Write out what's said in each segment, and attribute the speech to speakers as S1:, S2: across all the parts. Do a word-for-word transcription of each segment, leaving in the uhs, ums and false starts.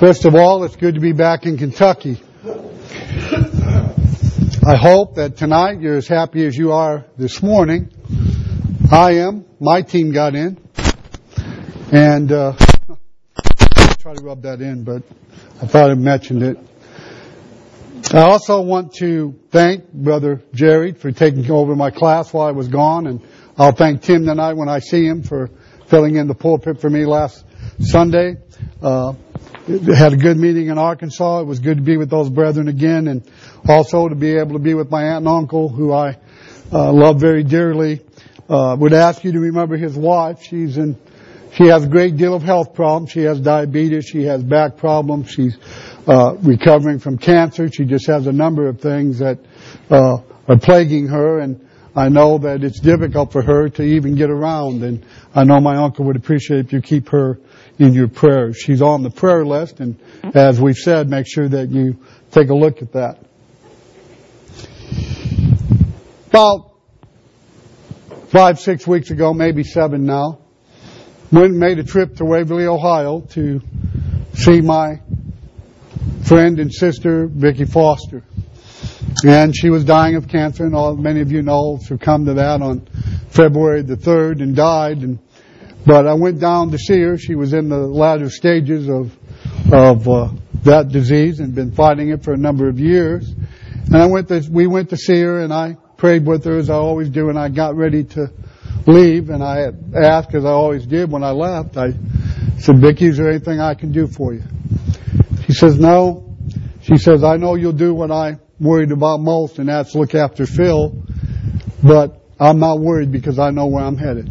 S1: First of all, it's good to be back in Kentucky. I hope that tonight you're as happy as you are this morning. I am. My team got in. And uh, I'll try to rub that in, but I thought I mentioned it. I also want to thank Brother Jerry for taking over my class while I was gone, and I'll thank Tim tonight when I see him for filling in the pulpit for me last Sunday. Uh, had a good meeting in Arkansas. It was good to be with those brethren again, and also to be able to be with my aunt and uncle, who I uh, love very dearly. Uh, would ask you to remember his wife. She's in. She has a great deal of health problems. She has diabetes. She has back problems. She's uh, recovering from cancer. She just has a number of things that uh, are plaguing her, and I know that it's difficult for her to even get around. And I know my uncle would appreciate if you keep her in your prayers. She's on the prayer list, and as we've said, make sure that you take a look at that. About five, six weeks ago, maybe seven now, went and made a trip to Waverly, Ohio to see my friend and sister, Vicki Foster. And she was dying of cancer, and all many of you know succumbed to that on February the third and died. And but I went down to see her. She was in the latter stages of of uh, that disease and been fighting it for a number of years. And I went to, we went to see her, and I prayed with her as I always do, and I got ready to leave, and I asked, as I always did when I left, I said, Vicki, is there anything I can do for you? She says, no. She says, I know you'll do what I'm worried about most, and that's look after Phil, but I'm not worried because I know where I'm headed.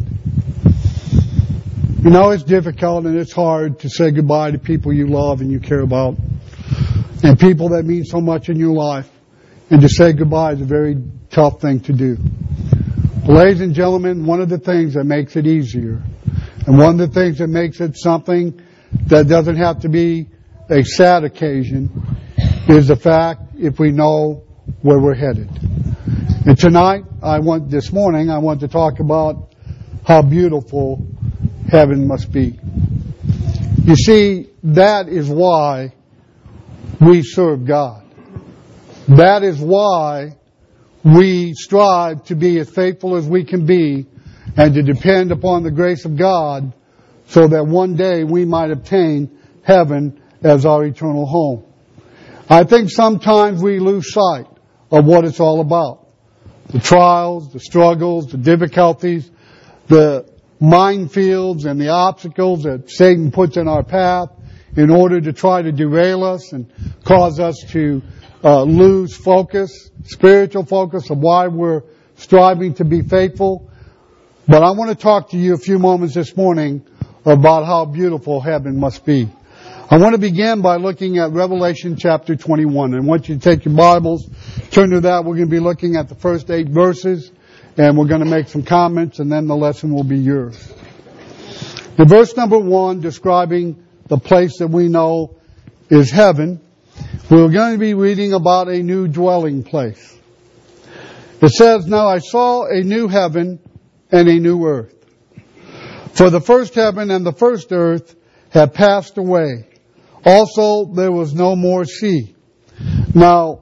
S1: You know, it's difficult and it's hard to say goodbye to people you love and you care about, and people that mean so much in your life, and to say goodbye is a very tough thing to do. Ladies and gentlemen, one of the things that makes it easier, and one of the things that makes it something that doesn't have to be a sad occasion, is the fact if we know where we're headed. And tonight, I want, this morning, I want to talk about how beautiful heaven must be. You see, that is why we serve God. That is why we strive to be as faithful as we can be and to depend upon the grace of God so that one day we might obtain heaven as our eternal home. I think sometimes we lose sight of what it's all about. The trials, the struggles, the difficulties, the minefields and the obstacles that Satan puts in our path in order to try to derail us and cause us to uh, lose focus, spiritual focus of why we're striving to be faithful. But I want to talk to you a few moments this morning about how beautiful heaven must be. I want to begin by looking at Revelation chapter twenty-one. And I want you to take your Bibles, turn to that. We're going to be looking at the first eight verses, and we're going to make some comments, and then the lesson will be yours. The verse number one, describing the place that we know is heaven, we're going to be reading about a new dwelling place. It says, Now I saw a new heaven and a new earth. For the first heaven and the first earth had passed away. Also there was no more sea. Now,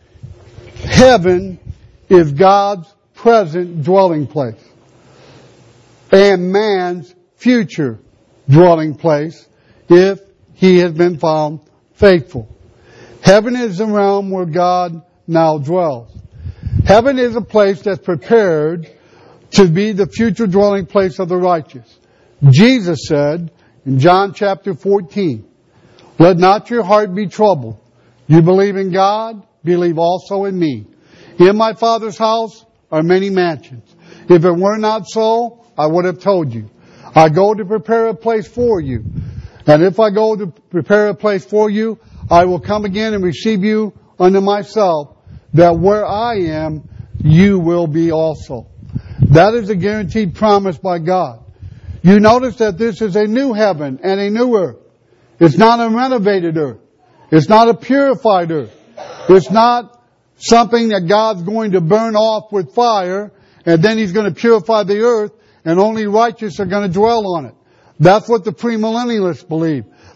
S1: heaven is God's present dwelling place and man's future dwelling place if he has been found faithful. Heaven is the realm where God now dwells. Heaven is a place that's prepared to be the future dwelling place of the righteous. Jesus said in John chapter fourteen, Let not your heart be troubled. You believe in God, believe also in me. In my Father's house are many mansions. If it were not so, I would have told you. I go to prepare a place for you. And if I go to prepare a place for you, I will come again and receive you unto myself, that where I am, you will be also. That is a guaranteed promise by God. You notice that this is a new heaven and a new earth. It's not a renovated earth. It's not a purified earth. It's not something that God's going to burn off with fire and then He's going to purify the earth and only righteous are going to dwell on it. That's what the premillennialists believe.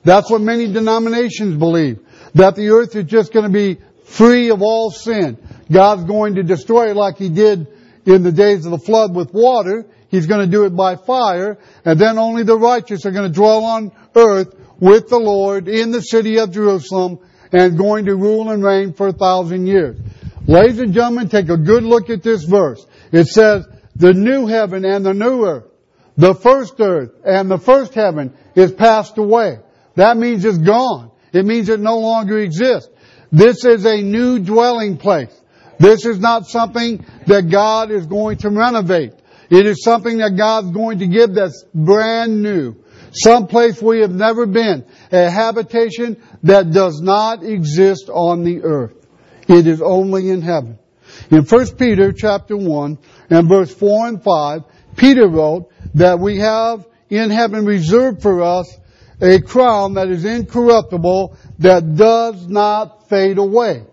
S1: That's what many denominations believe. That the earth is just going to be free of all sin. God's going to destroy it like He did in the days of the flood with water. He's going to do it by fire. And then only the righteous are going to dwell on earth with the Lord in the city of Jerusalem and going to rule and reign for a thousand years. Ladies and gentlemen, take a good look at this verse. It says, the new heaven and the new earth, the first earth and the first heaven is passed away. That means it's gone. It means it no longer exists. This is a new dwelling place. This is not something that God is going to renovate. It is something that God's going to give that's brand new. Someplace we have never been. A habitation that does not exist on the earth. It is only in heaven. In First Peter chapter one and verse four and five, Peter wrote that we have in heaven reserved for us a crown that is incorruptible, that does not fade away.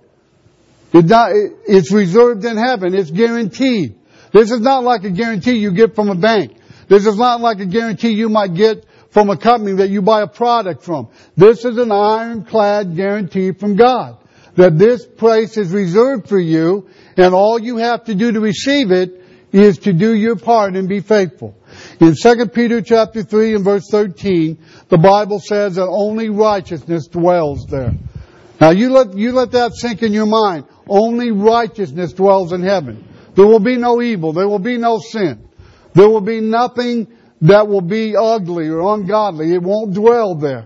S1: It not, it's reserved in heaven. It's guaranteed. This is not like a guarantee you get from a bank. This is not like a guarantee you might get from a company that you buy a product from. This is an ironclad guarantee from God that this place is reserved for you, and all you have to do to receive it is to do your part and be faithful. In Second Peter chapter three and verse thirteen, the Bible says that only righteousness dwells there. Now you let, you let that sink in your mind. Only righteousness dwells in heaven. There will be no evil. There will be no sin. There will be nothing that will be ugly or ungodly. It won't dwell there.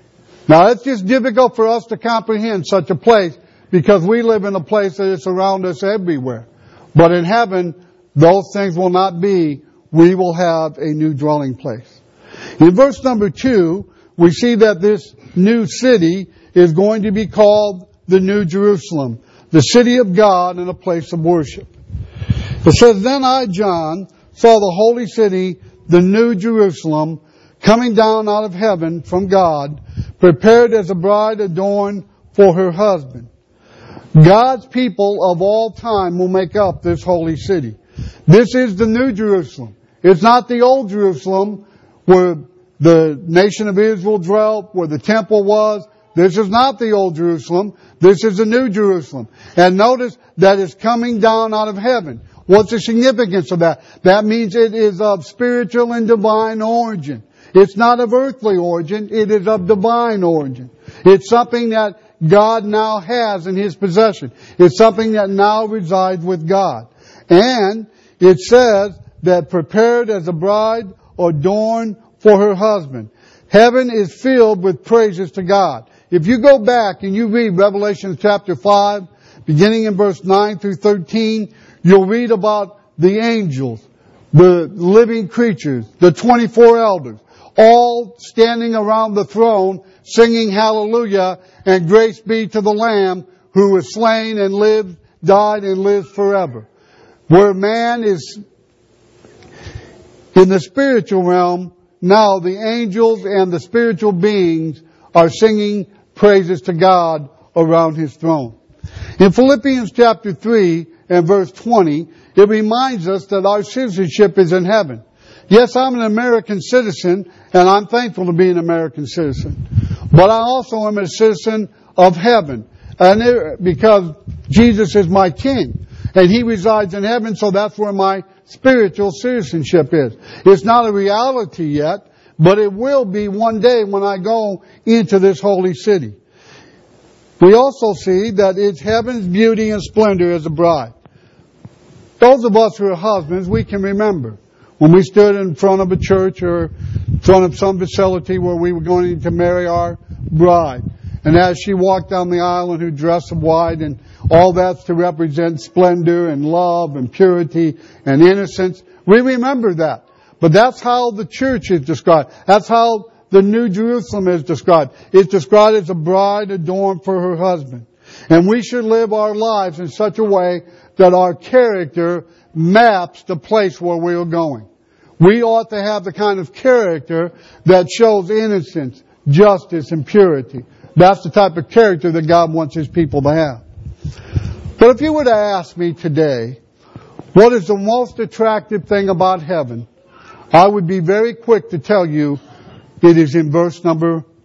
S1: Now it's just difficult for us to comprehend such a place because we live in a place that is around us everywhere. But in heaven, those things will not be. We will have a new dwelling place. In verse number two, we see that this new city is going to be called the New Jerusalem, the city of God and a place of worship. It says, then I, John, saw the holy city, the New Jerusalem, coming down out of heaven from God, prepared as a bride adorned for her husband. God's people of all time will make up this holy city. This is the New Jerusalem. It's not the old Jerusalem where the nation of Israel dwelt, where the temple was. This is not the old Jerusalem. This is the New Jerusalem. And notice that it's coming down out of heaven. What's the significance of that? That means it is of spiritual and divine origin. It's not of earthly origin. It is of divine origin. It's something that God now has in His possession. It's something that now resides with God. And it says that prepared as a bride adorned for her husband. Heaven is filled with praises to God. If you go back and you read Revelation chapter five, beginning in verse nine through thirteen, you'll read about the angels, the living creatures, the twenty-four elders, all standing around the throne, singing hallelujah and grace be to the Lamb who was slain and lived, died and lives forever. Where man is in the spiritual realm, now the angels and the spiritual beings are singing praises to God around His throne. In Philippians chapter three and verse twenty, it reminds us that our citizenship is in heaven. Yes, I'm an American citizen, and I'm thankful to be an American citizen. But I also am a citizen of heaven, and it, because Jesus is my King, and He resides in heaven, so that's where my spiritual citizenship is. It's not a reality yet, but it will be one day when I go into this holy city. We also see that it's heaven's beauty and splendor as a bride. Those of us who are husbands, we can remember when we stood in front of a church or in front of some facility where we were going to marry our bride. And as she walked down the aisle in her dress of white, and all that's to represent splendor and love and purity and innocence, we remember that. But that's how the church is described. That's how the New Jerusalem is described. It's described as a bride adorned for her husband. And we should live our lives in such a way that our character maps the place where we are going. We ought to have the kind of character that shows innocence, justice, and purity. That's the type of character that God wants His people to have. But if you were to ask me today, what is the most attractive thing about heaven? I would be very quick to tell you it is in verse number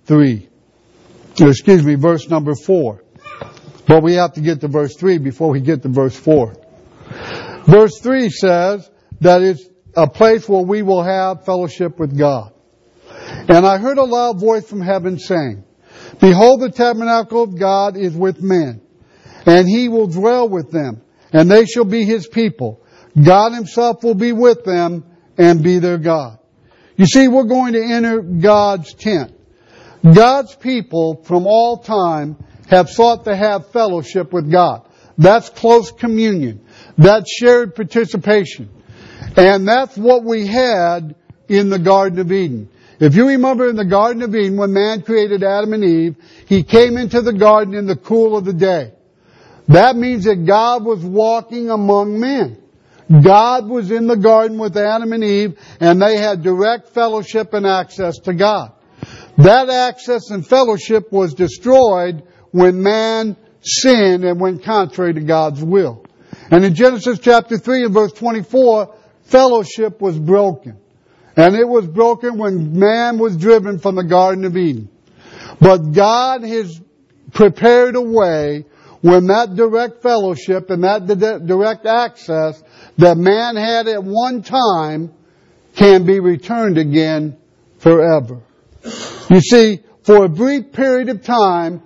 S1: three. Excuse me, verse number four. But we have to get to verse three before we get to verse four. Verse three says that it's a place where we will have fellowship with God. And I heard a loud voice from heaven saying, Behold, the tabernacle of God is with men, and He will dwell with them, and they shall be His people. God Himself will be with them and be their God. You see, we're going to enter God's tent. God's people from all time have sought to have fellowship with God. That's close communion. That's shared participation. And that's what we had in the Garden of Eden. If you remember in the Garden of Eden, when man created Adam and Eve, He came into the garden in the cool of the day. That means that God was walking among men. God was in the garden with Adam and Eve, and they had direct fellowship and access to God. That access and fellowship was destroyed when man sinned and went contrary to God's will. And in Genesis chapter three and verse twenty-four, fellowship was broken. And it was broken when man was driven from the Garden of Eden. But God has prepared a way when that direct fellowship and that direct access that man had at one time can be returned again forever. You see, for a brief period of time,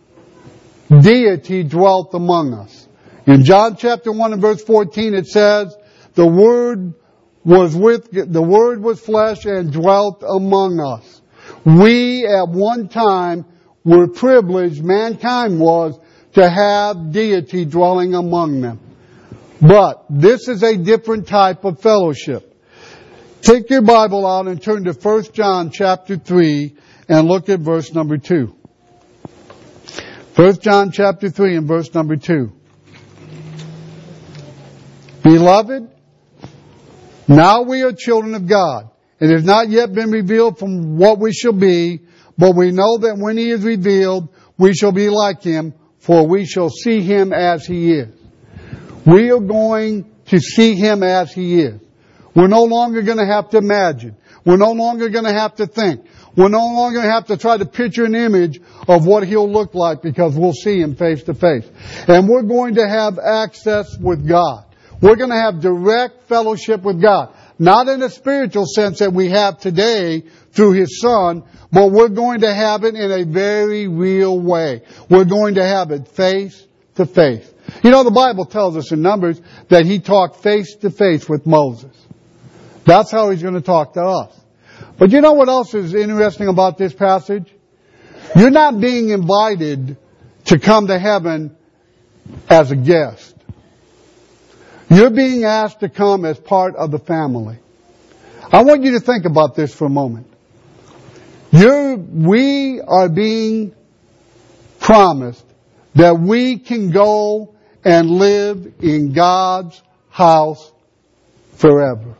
S1: deity dwelt among us. In John chapter one and verse fourteen it says, the Word was with, the Word was flesh and dwelt among us. We at one time were privileged, mankind was, to have deity dwelling among them. But this is a different type of fellowship. Take your Bible out and turn to First John chapter three and look at verse number two. First John chapter three and verse number two. Beloved, now we are children of God. It has not yet been revealed from what we shall be, but we know that when He is revealed, we shall be like Him, for we shall see Him as He is. We are going to see Him as He is. We're no longer going to have to imagine. We're no longer going to have to think. We're no longer going to have to try to picture an image of what He'll look like, because we'll see Him face to face. And we're going to have access with God. We're going to have direct fellowship with God. Not in a spiritual sense that we have today through His Son, but we're going to have it in a very real way. We're going to have it face to face. You know, the Bible tells us in Numbers that He talked face to face with Moses. That's how He's going to talk to us. But you know what else is interesting about this passage? You're not being invited to come to heaven as a guest. You're being asked to come as part of the family. I want you to think about this for a moment. You're, we are being promised that we can go and live in God's house forever.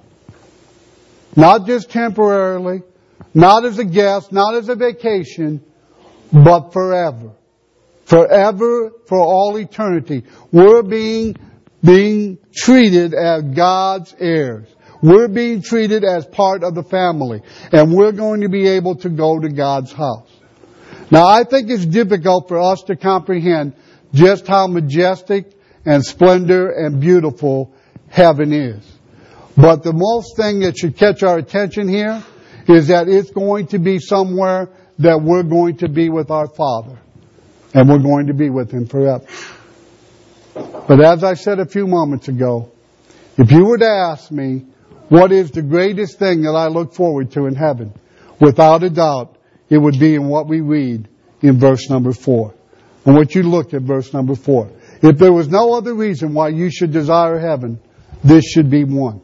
S1: Not just temporarily, not as a guest, not as a vacation, but forever. Forever, for all eternity. We're being being treated as God's heirs. We're being treated as part of the family. And we're going to be able to go to God's house. Now, I think it's difficult for us to comprehend just how majestic and splendor and beautiful heaven is. But the most thing that should catch our attention here is that it's going to be somewhere that we're going to be with our Father. And we're going to be with Him forever. But as I said a few moments ago, if you were to ask me, what is the greatest thing that I look forward to in heaven? Without a doubt, it would be in what we read in verse number four. And what you look at verse number four. If there was no other reason why you should desire heaven, this should be one.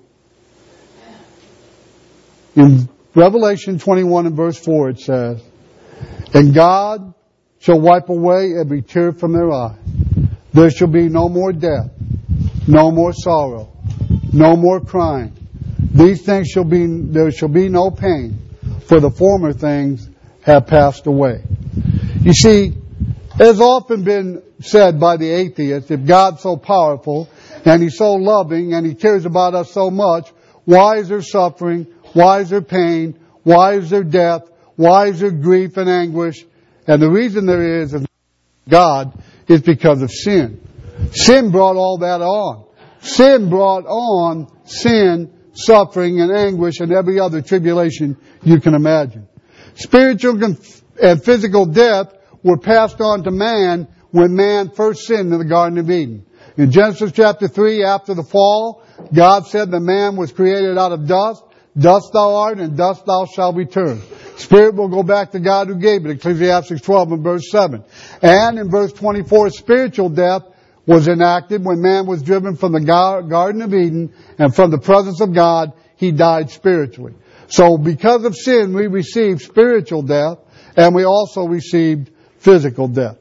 S1: In Revelation twenty-one and verse four it says, And God shall wipe away every tear from their eye. There shall be no more death, no more sorrow, no more crying. These things shall be, there shall be no pain, for the former things have passed away. You see, it has often been said by the atheist, if God's so powerful, and He's so loving, and He cares about us so much, why is there suffering? Why is there pain? Why is there death? Why is there grief and anguish? And the reason there is, of God, is because of sin. Sin brought all that on. Sin brought on sin, suffering, and anguish, and every other tribulation you can imagine. Spiritual and physical death were passed on to man when man first sinned in the Garden of Eden. In Genesis chapter three, after the fall, God said that man was created out of dust. Dust thou art, and dust thou shalt return. Spirit will go back to God who gave it. Ecclesiastes twelve and verse seven. And in verse twenty-four, spiritual death was enacted when man was driven from the Garden of Eden and from the presence of God, he died spiritually. So because of sin, we received spiritual death, and we also received physical death.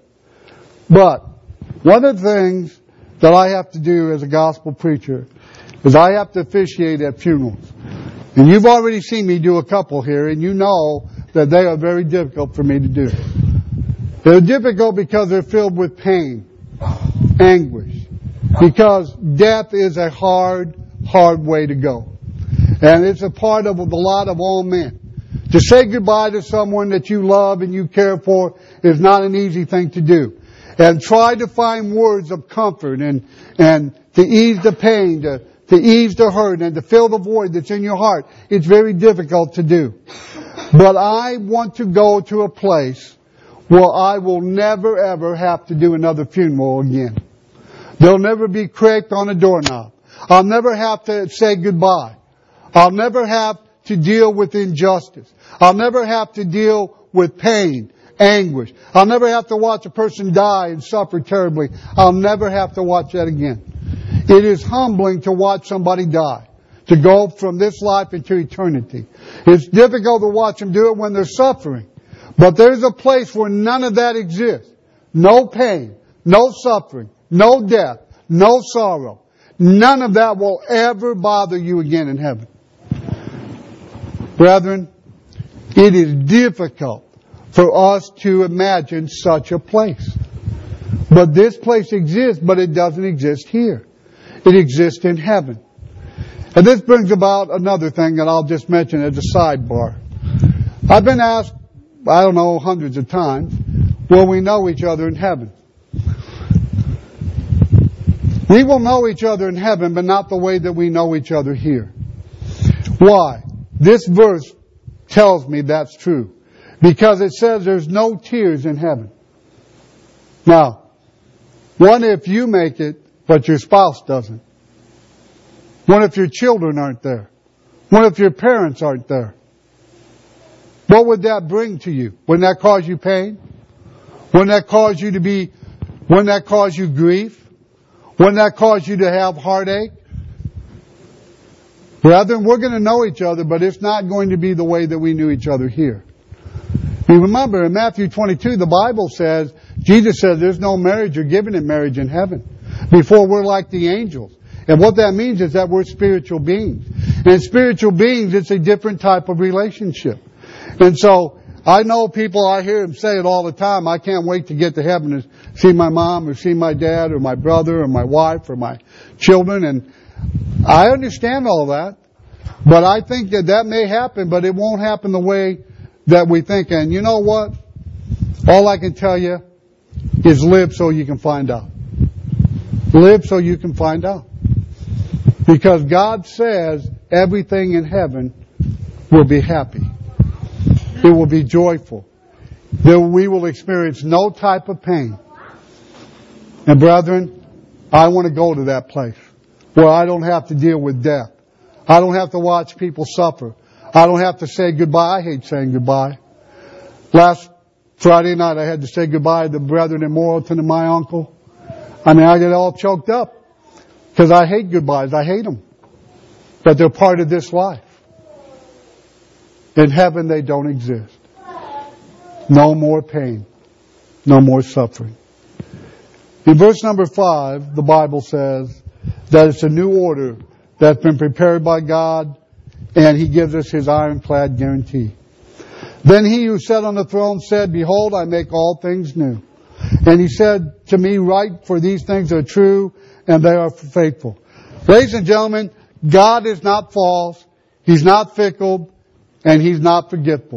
S1: But one of the things that I have to do as a gospel preacher is I have to officiate at funerals. And you've already seen me do a couple here, and you know that they are very difficult for me to do. They're difficult because they're filled with pain, anguish. Because death is a hard, hard way to go. And it's a part of the lot of all men. To say goodbye to someone that you love and you care for is not an easy thing to do. And try to find words of comfort and, and to ease the pain, to, to ease the hurt, and to fill the void that's in your heart. It's very difficult to do. But I want to go to a place where I will never ever have to do another funeral again. There'll never be crepe on a doorknob. I'll never have to say goodbye. I'll never have to deal with injustice. I'll never have to deal with pain, anguish. I'll never have to watch a person die and suffer terribly. I'll never have to watch that again. It is humbling to watch somebody die, to go from this life into eternity. It's difficult to watch them do it when they're suffering. But there's a place where none of that exists. No pain, no suffering, no death, no sorrow. None of that will ever bother you again in heaven. Brethren, it is difficult for us to imagine such a place. But this place exists, but it doesn't exist here. It exists in heaven. And this brings about another thing that I'll just mention as a sidebar. I've been asked, I don't know, hundreds of times, will we know each other in heaven? We will know each other in heaven, but not the way that we know each other here. Why? This verse tells me that's true. Because it says there's no tears in heaven. Now, what if you make it, but your spouse doesn't? What if your children aren't there? What if your parents aren't there? What would that bring to you? Wouldn't that cause you pain? Wouldn't that cause you to be, wouldn't that cause you grief? Wouldn't that cause you to have heartache? Brethren, we're going to know each other, but it's not going to be the way that we knew each other here. You remember in Matthew twenty-two, the Bible says, Jesus says there's no marriage or given in marriage in heaven. Before we're like the angels. And what that means is that we're spiritual beings. And spiritual beings, it's a different type of relationship. And so, I know people, I hear them say it all the time, I can't wait to get to heaven and see my mom or see my dad or my brother or my wife or my children. And I understand all that. But I think that that may happen, but it won't happen the way that we think. And you know what? All I can tell you is live so you can find out. Live so you can find out. Because God says everything in heaven will be happy. It will be joyful. That we will experience no type of pain. And brethren, I want to go to that place where I don't have to deal with death. I don't have to watch people suffer. I don't have to say goodbye. I hate saying goodbye. Last Friday night I had to say goodbye to the brethren in Morrilton and my uncle. I mean, I get all choked up because I hate goodbyes. I hate them. But they're part of this life. In heaven they don't exist. No more pain. No more suffering. In verse number five, the Bible says that it's a new order that's been prepared by God, and He gives us His ironclad guarantee. Then He who sat on the throne said, Behold, I make all things new. And He said to me, Write, for these things are true, and they are faithful. Ladies and gentlemen, God is not false, He's not fickle, and He's not forgetful.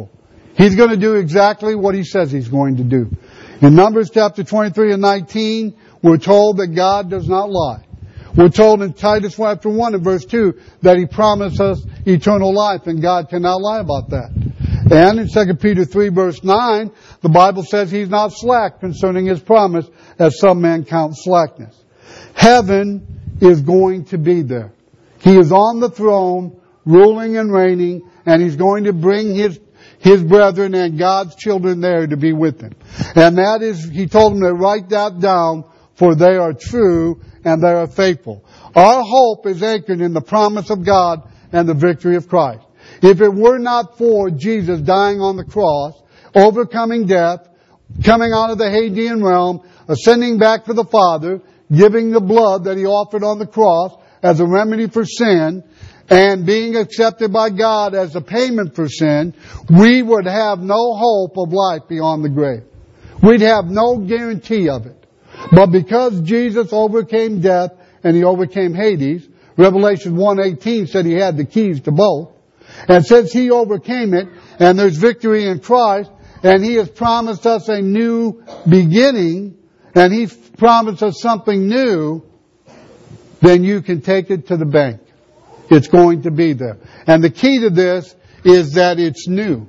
S1: He's going to do exactly what He says He's going to do. In Numbers chapter twenty-three and nineteen, we're told that God does not lie. We're told in Titus chapter one and verse two that He promised us eternal life, and God cannot lie about that. And in Second Peter three verse nine, the Bible says He's not slack concerning His promise, as some men count slackness. Heaven is going to be there. He is on the throne, ruling and reigning, and He's going to bring His His brethren and God's children there to be with Him. And that is, He told them to write that down, for they are true and they are faithful. Our hope is anchored in the promise of God and the victory of Christ. If it were not for Jesus dying on the cross, overcoming death, coming out of the Hadean realm, ascending back to the Father, giving the blood that He offered on the cross as a remedy for sin, and being accepted by God as a payment for sin, we would have no hope of life beyond the grave. We'd have no guarantee of it. But because Jesus overcame death and He overcame Hades, Revelation one eighteen said He had the keys to both. And since He overcame it, and there's victory in Christ, and He has promised us a new beginning, and He's promised us something new, then you can take it to the bank. It's going to be there. And the key to this is that it's new.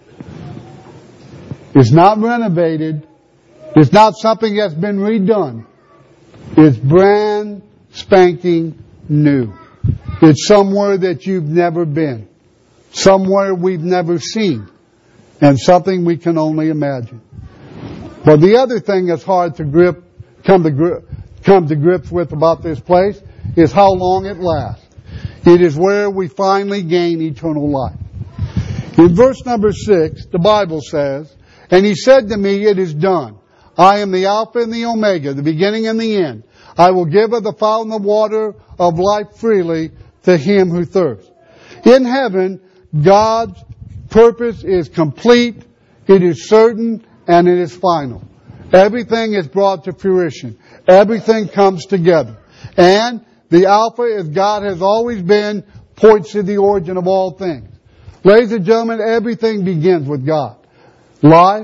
S1: It's not renovated. It's not something that's been redone. It's brand spanking new. It's somewhere that you've never been. Somewhere we've never seen. And something we can only imagine. But the other thing that's hard to grip, come to grip, come to grips with about this place is how long it lasts. It is where we finally gain eternal life. In verse number six, the Bible says, "And He said to me, it is done. I am the Alpha and the Omega, the beginning and the end. I will give of the fountain of water of life freely to him who thirsts." In heaven, God's purpose is complete, it is certain, and it is final. Everything is brought to fruition. Everything comes together. And the Alpha, as God has always been, points to the origin of all things. Ladies and gentlemen, everything begins with God. Life,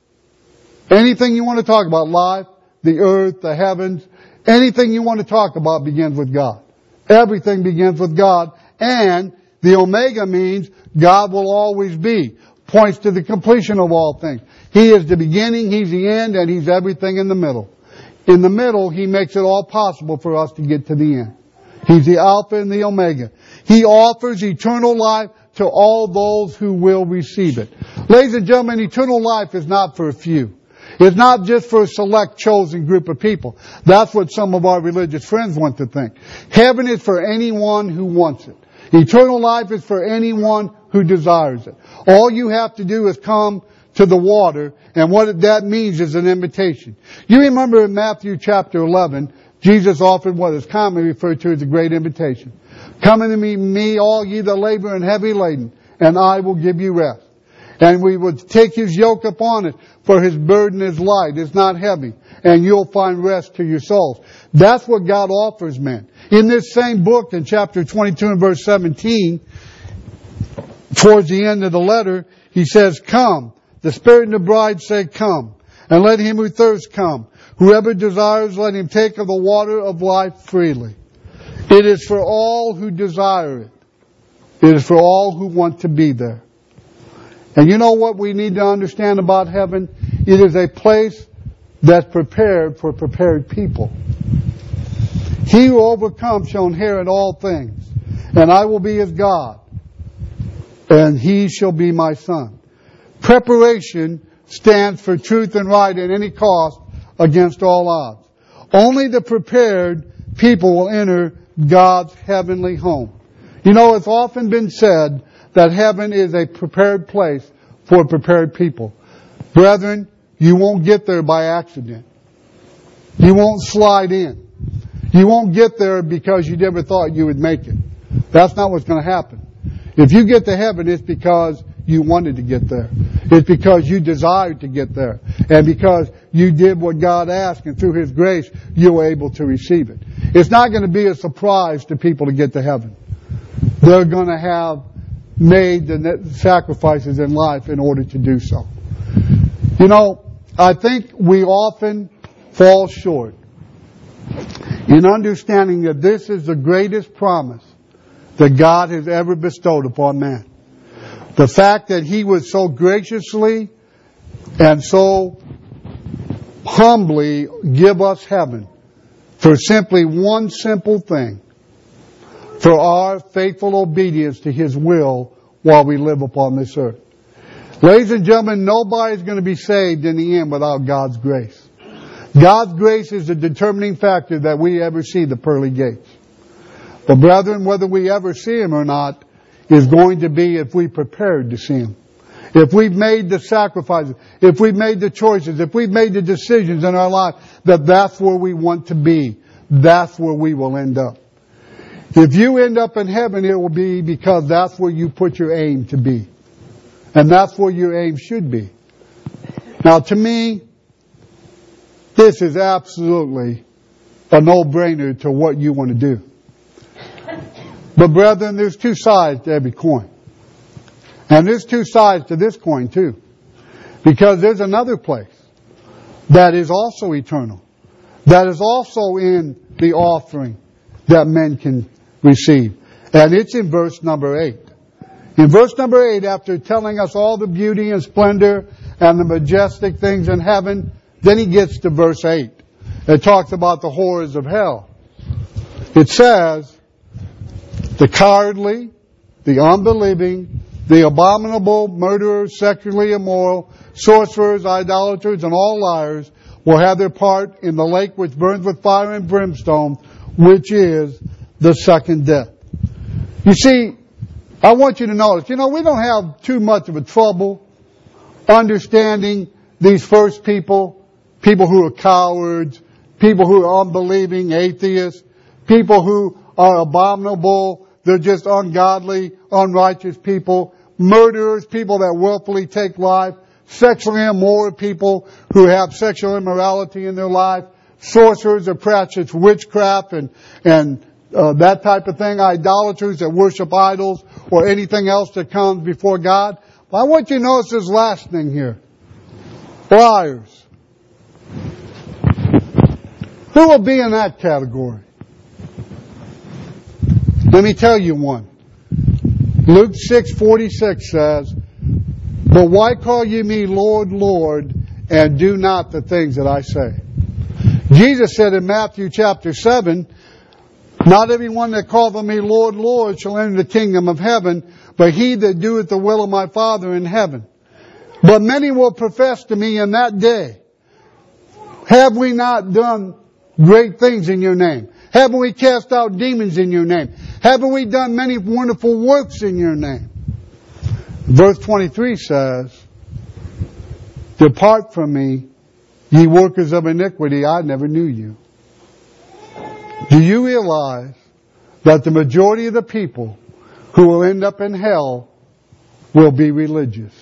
S1: anything you want to talk about, life, the earth, the heavens, anything you want to talk about begins with God. Everything begins with God. And the Omega means God will always be. Points to the completion of all things. He is the beginning, He's the end, and He's everything in the middle. In the middle, He makes it all possible for us to get to the end. He's the Alpha and the Omega. He offers eternal life to all those who will receive it. Ladies and gentlemen, eternal life is not for a few. It's not just for a select chosen group of people. That's what some of our religious friends want to think. Heaven is for anyone who wants it. Eternal life is for anyone who desires it. All you have to do is come to the water, and what that means is an invitation. You remember in Matthew chapter eleven, Jesus offered what is commonly referred to as the great invitation. "Come unto me, me, all ye that labor and heavy laden, and I will give you rest." And we would take His yoke upon it, for His burden is light, it's not heavy, and you'll find rest to your souls. That's what God offers men. In this same book, in chapter twenty-two and verse seventeen, towards the end of the letter, He says, "Come, the Spirit and the bride say, come, and let him who thirsts come. Whoever desires, let him take of the water of life freely." It is for all who desire it. It is for all who want to be there. And you know what we need to understand about heaven? It is a place that's prepared for prepared people. "He who overcomes shall inherit all things, and I will be his God, and he shall be my son." Preparation stands for truth and right at any cost against all odds. Only the prepared people will enter God's heavenly home. You know, it's often been said that heaven is a prepared place for prepared people. Brethren, you won't get there by accident. You won't slide in. You won't get there because you never thought you would make it. That's not what's going to happen. If you get to heaven, it's because you wanted to get there. It's because you desired to get there. And because you did what God asked, and through His grace, you were able to receive it. It's not going to be a surprise to people to get to heaven. They're going to have made the sacrifices in life in order to do so. You know, I think we often fall short in understanding that this is the greatest promise that God has ever bestowed upon man. The fact that He would so graciously and so humbly give us heaven for simply one simple thing, for our faithful obedience to His will while we live upon this earth. Ladies and gentlemen, nobody's going to be saved in the end without God's grace. God's grace is the determining factor that we ever see the pearly gates. But brethren, whether we ever see Him or not is going to be if we prepared to see Him. If we've made the sacrifices, if we've made the choices, if we've made the decisions in our life that that's where we want to be, that's where we will end up. If you end up in heaven, it will be because that's where you put your aim to be. And that's where your aim should be. Now, to me, this is absolutely a no-brainer to what you want to do. But brethren, there's two sides to every coin. And there's two sides to this coin too. Because there's another place that is also eternal. That is also in the offering that men can receive. And it's in verse number eight. In verse number eight, after telling us all the beauty and splendor and the majestic things in heaven, then he gets to verse eight. It talks about the horrors of hell. It says, the cowardly, the unbelieving, the abominable, murderers, sexually immoral, sorcerers, idolaters, and all liars will have their part in the lake which burns with fire and brimstone, which is the second death. You see, I want you to notice, you know, we don't have too much of a trouble understanding these first people, people who are cowards, people who are unbelieving, atheists, people who are abominable, they're just ungodly, unrighteous people, murderers, people that willfully take life, sexually immoral people who have sexual immorality in their life, sorcerers that practice witchcraft and, and uh, that type of thing, idolaters that worship idols or anything else that comes before God. But I want you to notice this last thing here. Liars. Who will be in that category? Let me tell you one. Luke six forty-six says, but why call ye me Lord, Lord, and do not the things that I say? Jesus said in Matthew chapter seven, not everyone that calleth on me Lord, Lord shall enter the kingdom of heaven, but he that doeth the will of my Father in heaven. But many will profess to me in that day, have we not done great things in your name? Haven't we cast out demons in your name? Haven't we done many wonderful works in your name? Verse twenty-three says, depart from me, ye workers of iniquity, I never knew you. Do you realize that the majority of the people who will end up in hell will be religious?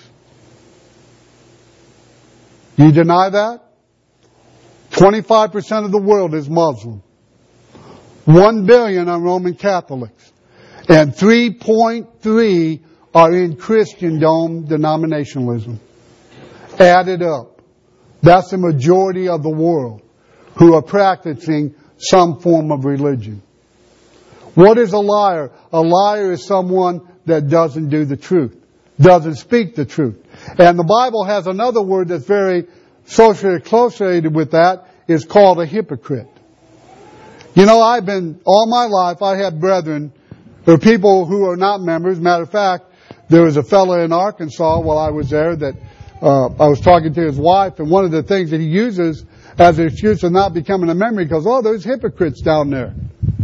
S1: You deny that? twenty-five percent of the world is Muslim. One billion are Roman Catholics. And three point three are in Christendom denominationalism. Added up. That's the majority of the world who are practicing some form of religion. What is a liar? A liar is someone that doesn't do the truth, doesn't speak the truth. And the Bible has another word that's very socially associated with that, is called a hypocrite. You know, I've been, all my life, I have brethren, or people who are not members. Matter of fact, there was a fellow in Arkansas while I was there that uh, I was talking to his wife, and one of the things that he uses as an excuse of not becoming a member, he goes, oh, there's hypocrites down there.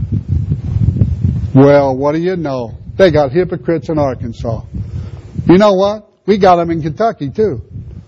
S1: Well, what do you know? They got hypocrites in Arkansas. You know what? We got them in Kentucky too.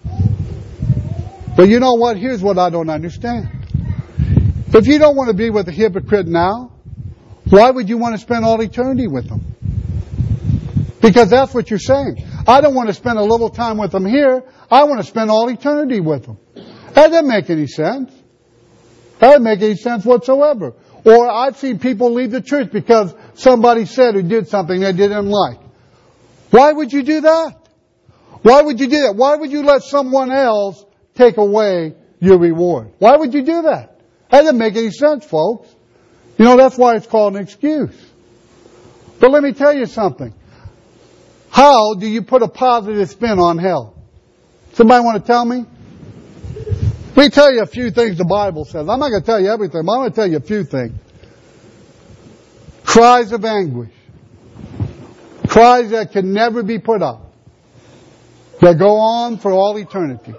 S1: But you know what? Here's what I don't understand. If you don't want to be with a hypocrite now, why would you want to spend all eternity with them? Because that's what you're saying. I don't want to spend a little time with them here. I want to spend all eternity with them. That doesn't make any sense. That doesn't make any sense whatsoever. Or I've seen people leave the church because somebody said or did something they didn't like. Why would you do that? Why would you do that? Why would you let someone else take away your reward? Why would you do that? That doesn't make any sense, folks. You know, that's why it's called an excuse. But let me tell you something. How do you put a positive spin on hell? Somebody want to tell me? Let me tell you a few things the Bible says. I'm not going to tell you everything, but I'm going to tell you a few things. Cries of anguish. Cries that can never be put up. That go on for all eternity.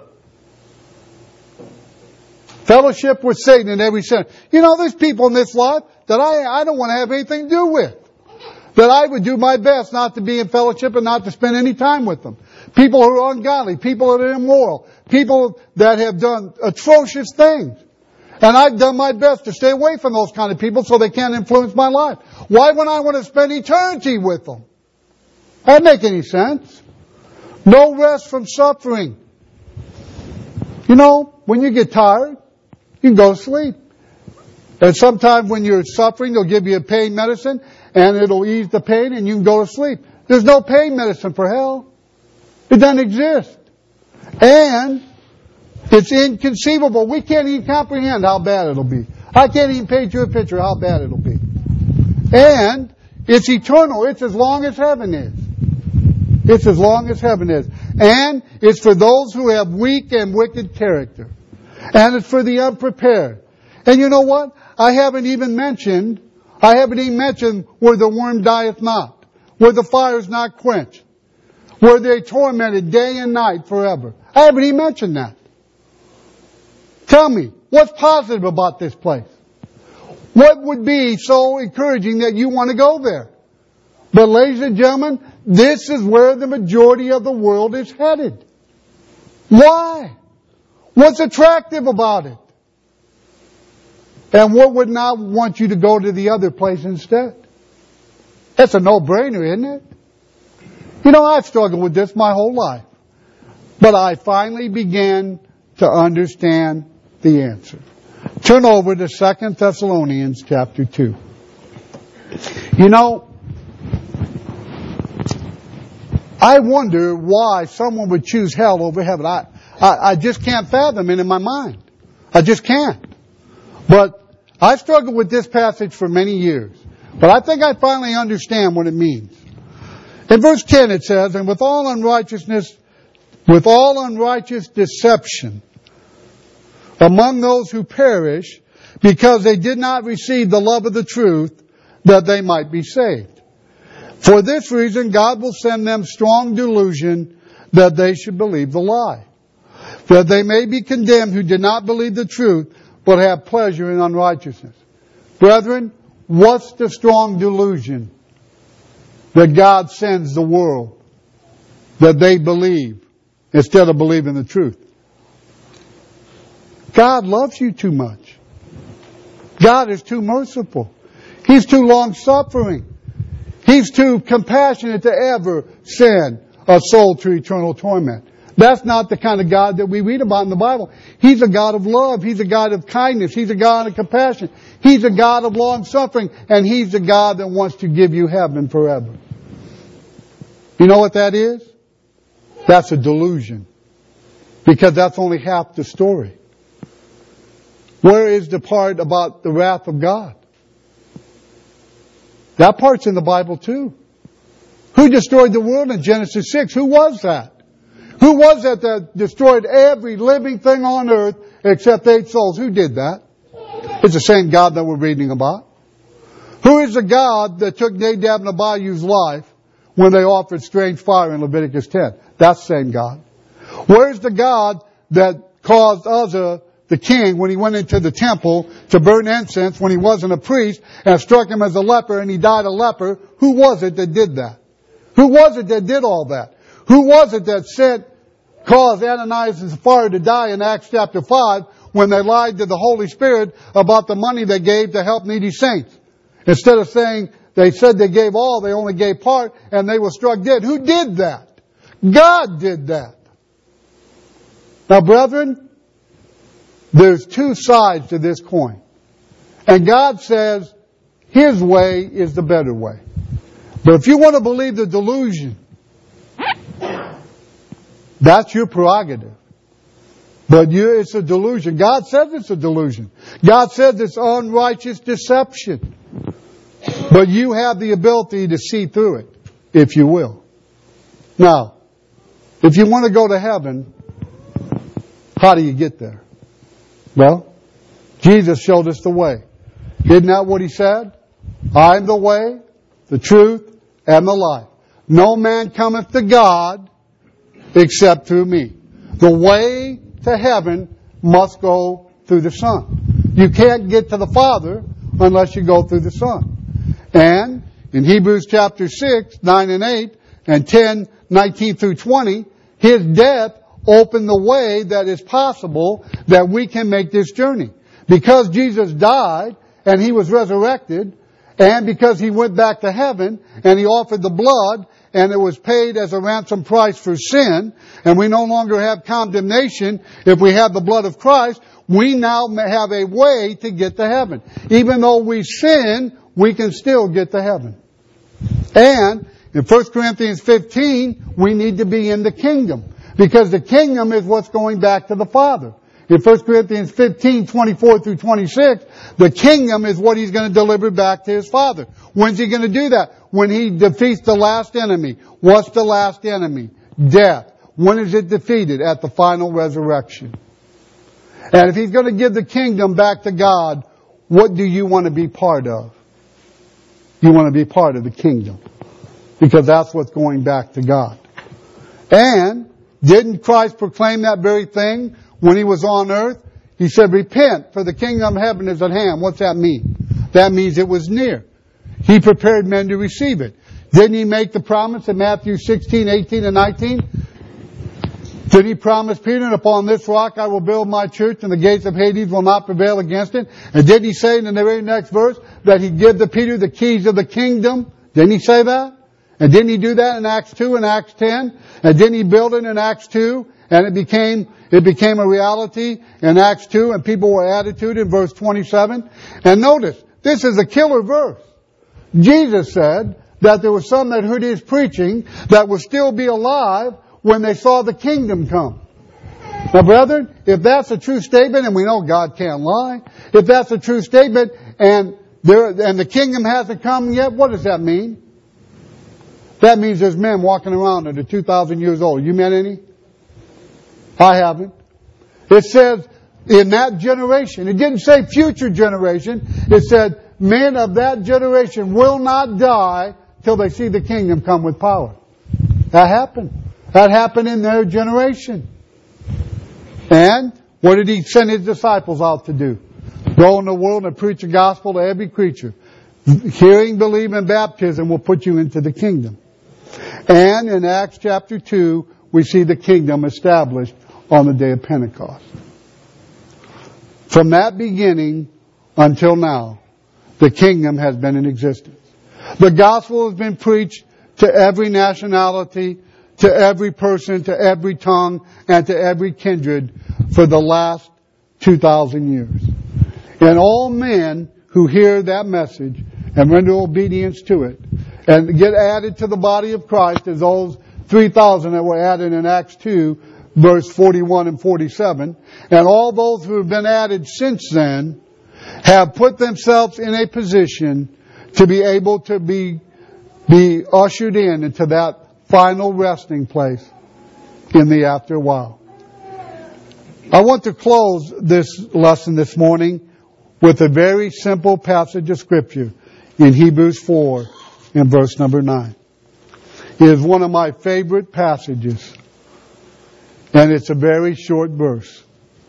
S1: Fellowship with Satan in every sin. You know, there's people in this life that I, I don't want to have anything to do with. That I would do my best not to be in fellowship and not to spend any time with them. People who are ungodly. People that are immoral. People that have done atrocious things. And I've done my best to stay away from those kind of people so they can't influence my life. Why would I want to spend eternity with them? That doesn't make any sense. No rest from suffering. You know, when you get tired, you can go to sleep. And sometimes when you're suffering, they'll give you a pain medicine and it'll ease the pain and you can go to sleep. There's no pain medicine for hell. It doesn't exist. And it's inconceivable. We can't even comprehend how bad it'll be. I can't even paint you a picture of how bad it'll be. And it's eternal. It's as long as heaven is. It's as long as heaven is. And it's for those who have weak and wicked character. And it's for the unprepared. And you know what? I haven't even mentioned, I haven't even mentioned where the worm dieth not. Where the fire is not quenched. Where they're tormented day and night forever. I haven't even mentioned that. Tell me, what's positive about this place? What would be so encouraging that you want to go there? But ladies and gentlemen, this is where the majority of the world is headed. Why? What's attractive about it? And what would not want you to go to the other place instead? That's a no-brainer, isn't it? You know, I've struggled with this my whole life. But I finally began to understand the answer. Turn over to Second Thessalonians chapter two. You know, I wonder why someone would choose hell over heaven. I, I, I just can't fathom it in my mind. I just can't. But I've struggled with this passage for many years. But I think I finally understand what it means. In verse ten it says, and with all unrighteousness, with all unrighteous deception among those who perish, because they did not receive the love of the truth, that they might be saved. For this reason, God will send them strong delusion that they should believe the lie, that they may be condemned who did not believe the truth, but have pleasure in unrighteousness. Brethren, what's the strong delusion that God sends the world that they believe instead of believing the truth? God loves you too much. God is too merciful. He's too long-suffering. He's too compassionate to ever send a soul to eternal torment. That's not the kind of God that we read about in the Bible. He's a God of love. He's a God of kindness. He's a God of compassion. He's a God of long-suffering. And He's a God that wants to give you heaven forever. You know what that is? That's a delusion. Because that's only half the story. Where is the part about the wrath of God? That part's in the Bible too. Who destroyed the world in Genesis six? Who was that? Who was that that destroyed every living thing on earth except eight souls? Who did that? It's the same God that we're reading about. Who is the God that took Nadab and Abihu's life when they offered strange fire in Leviticus ten? That's the same God. Where's the God that caused Uzzah, the king, when he went into the temple to burn incense when he wasn't a priest, and struck him as a leper and he died a leper? Who was it that did that? Who was it that did all that? Who was it that sent, caused Ananias and Sapphira to die in Acts chapter five when they lied to the Holy Spirit about the money they gave to help needy saints? Instead of saying they said they gave all, they only gave part, and they were struck dead. Who did that? God did that. Now, brethren, there's two sides to this coin. And God says His way is the better way. But if you want to believe the delusion That's your prerogative. But you, it's a delusion. God says it's a delusion. God says it's unrighteous deception. But you have the ability to see through it, if you will. Now, if you want to go to heaven, how do you get there? Well, Jesus showed us the way. Isn't that what He said? I am the way, the truth, and the life. No man cometh to God except through me. The way to heaven must go through the Son. You can't get to the Father unless you go through the Son. And in Hebrews chapter six, nine and eight, and ten, nineteen through twenty, His death opened the way that is possible that we can make this journey. Because Jesus died and He was resurrected, and because He went back to heaven and He offered the blood and it was paid as a ransom price for sin, and we no longer have condemnation if we have the blood of Christ, we now have a way to get to heaven. Even though we sin, we can still get to heaven. And in First Corinthians fifteen, we need to be in the kingdom. Because the kingdom is what's going back to the Father. In First Corinthians fifteen, twenty-four through twenty-six, the kingdom is what He's going to deliver back to His Father. When's He going to do that? When He defeats the last enemy. What's the last enemy? Death. When is it defeated? At the final resurrection. And if He's going to give the kingdom back to God, what do you want to be part of? You want to be part of the kingdom. Because that's what's going back to God. And didn't Christ proclaim that very thing when He was on earth? He said, repent, for the kingdom of heaven is at hand. What's that mean? That means it was near. He prepared men to receive it. Didn't He make the promise in Matthew sixteen, eighteen, and nineteen? Did He promise Peter, and upon this rock I will build my church, and the gates of Hades will not prevail against it? And didn't He say in the very next verse that He'd give to Peter the keys of the kingdom? Didn't He say that? And didn't He do that in Acts two and Acts ten? And didn't He build it in Acts two? And it became, it became a reality in Acts two, and people were added to it in verse twenty-seven. And notice, this is a killer verse. Jesus said that there were some that heard His preaching that would still be alive when they saw the kingdom come. Now, brethren, if that's a true statement, and we know God can't lie, if that's a true statement, and there, and the kingdom hasn't come yet, what does that mean? That means there's men walking around that are two thousand years old. You met any? I haven't. It says in that generation, it didn't say future generation, it said men of that generation will not die till they see the kingdom come with power. That happened. That happened in their generation. And what did He send His disciples out to do? Go in the world and preach the gospel to every creature. Hearing, believe, and baptism will put you into the kingdom. And in Acts chapter two, we see the kingdom established on the day of Pentecost. From that beginning until now, the kingdom has been in existence. The gospel has been preached to every nationality, to every person, to every tongue, and to every kindred for the last two thousand years. And all men who hear that message and render obedience to it and get added to the body of Christ as those three thousand that were added in Acts two, verse forty-one and forty-seven, and all those who have been added since then have put themselves in a position to be able to be, be ushered in into that final resting place in the after while. I want to close this lesson this morning with a very simple passage of Scripture in Hebrews four in verse number nine. It is one of my favorite passages, and it's a very short verse.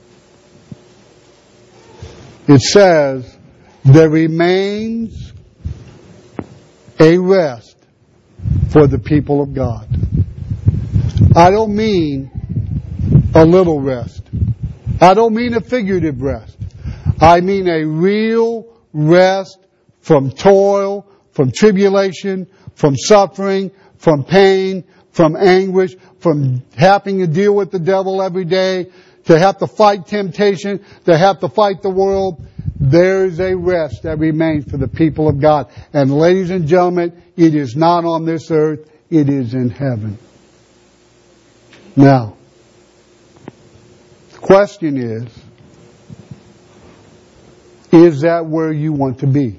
S1: It says, there remains a rest for the people of God. I don't mean a little rest. I don't mean a figurative rest. I mean a real rest from toil, from tribulation, from suffering, from pain, from anguish, from having to deal with the devil every day, to have to fight temptation, to have to fight the world. There's a rest that remains for the people of God. And ladies and gentlemen, it is not on this earth, it is in heaven. Now, Question is, is that where you want to be?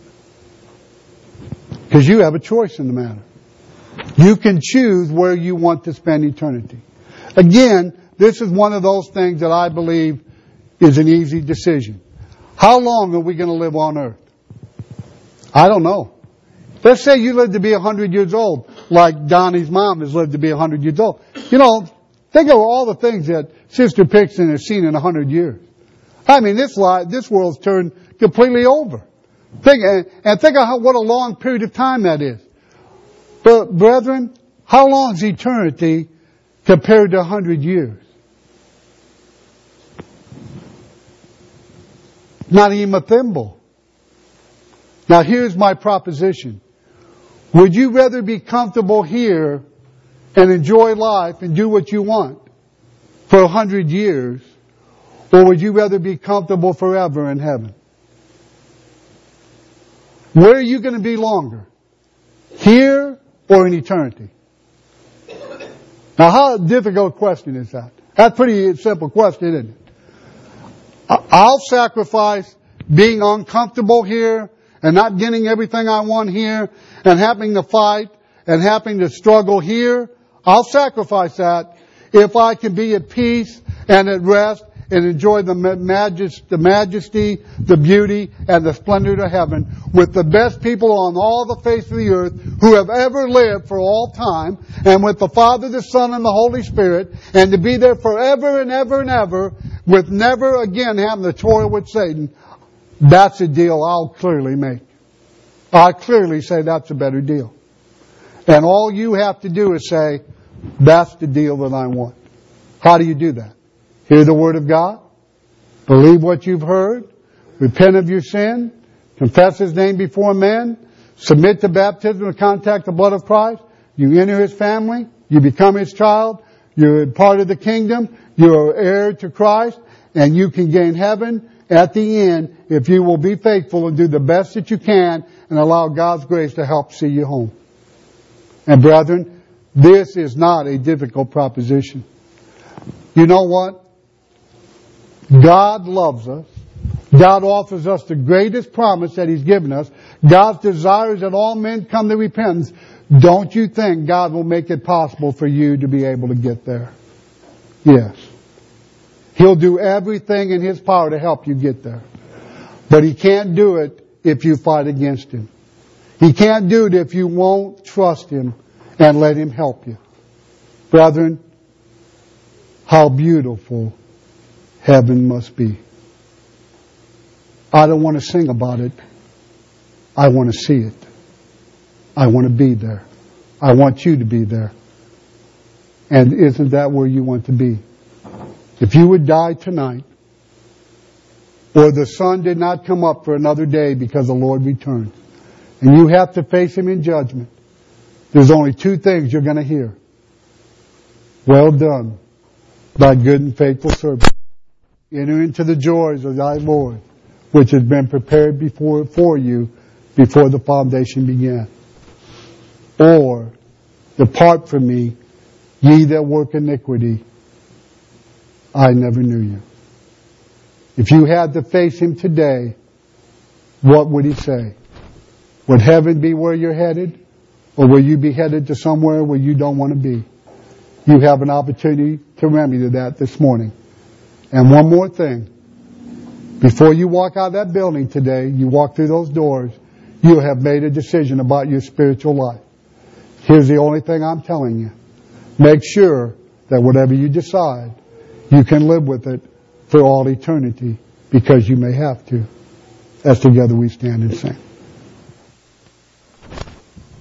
S1: Because you have a choice in the matter. You can choose where you want to spend eternity. Again, this is one of those things that I believe is an easy decision. How long are we going to live on earth? I don't know. Let's say you live to be one hundred years old, like Donnie's mom has lived to be one hundred years old. You know, think of all the things that Sister Pixon has seen in one hundred years. I mean, this life, this world's turned completely over. Think, and think of how, what a long period of time that is. But, brethren, how long is eternity compared to one hundred years? Not even a thimble. Now, here's my proposition. Would you rather be comfortable here and enjoy life and do what you want for a hundred years, or would you rather be comfortable forever in heaven? Where are you going to be longer? Here or in eternity? Now, how difficult a question is that? That's a pretty simple question, isn't it? I'll sacrifice being uncomfortable here and not getting everything I want here and having to fight and having to struggle here. I'll sacrifice that if I can be at peace and at rest and enjoy the majesty, the majesty, the beauty, and the splendor of heaven with the best people on all the face of the earth who have ever lived for all time, and with the Father, the Son, and the Holy Spirit, and to be there forever and ever and ever with never again having to toil with Satan. That's a deal I'll clearly make. I clearly say that's a better deal. And all you have to do is say, that's the deal that I want. How do you do that? Hear the Word of God, believe what you've heard, repent of your sin, confess His name before men, submit to baptism and contact the blood of Christ, you enter His family, you become His child, you're part of the kingdom, you're heir to Christ, and you can gain heaven at the end if you will be faithful and do the best that you can and allow God's grace to help see you home. And brethren, this is not a difficult proposition. You know what? God loves us. God offers us the greatest promise that He's given us. God's desire is that all men come to repentance. Don't you think God will make it possible for you to be able to get there? Yes. He'll do everything in His power to help you get there. But He can't do it if you fight against Him. He can't do it if you won't trust Him and let Him help you. Brethren, how beautiful heaven must be. I don't want to sing about it. I want to see it. I want to be there. I want you to be there. And isn't that where you want to be? If you would die tonight, or the sun did not come up for another day because the Lord returned, and you have to face Him in judgment, there's only two things you're going to hear. Well done, thy good and faithful servant. Enter into the joys of thy Lord, which has been prepared before for you before the foundation began. Or, depart from me, ye that work iniquity, I never knew you. If you had to face Him today, what would He say? Would heaven be where you're headed? Or will you be headed to somewhere where you don't want to be? You have an opportunity to remedy that this morning. And one more thing. Before you walk out of that building today, you walk through those doors, you have made a decision about your spiritual life. Here's the only thing I'm telling you. Make sure that whatever you decide, you can live with it for all eternity, because you may have to. As together we stand and sing.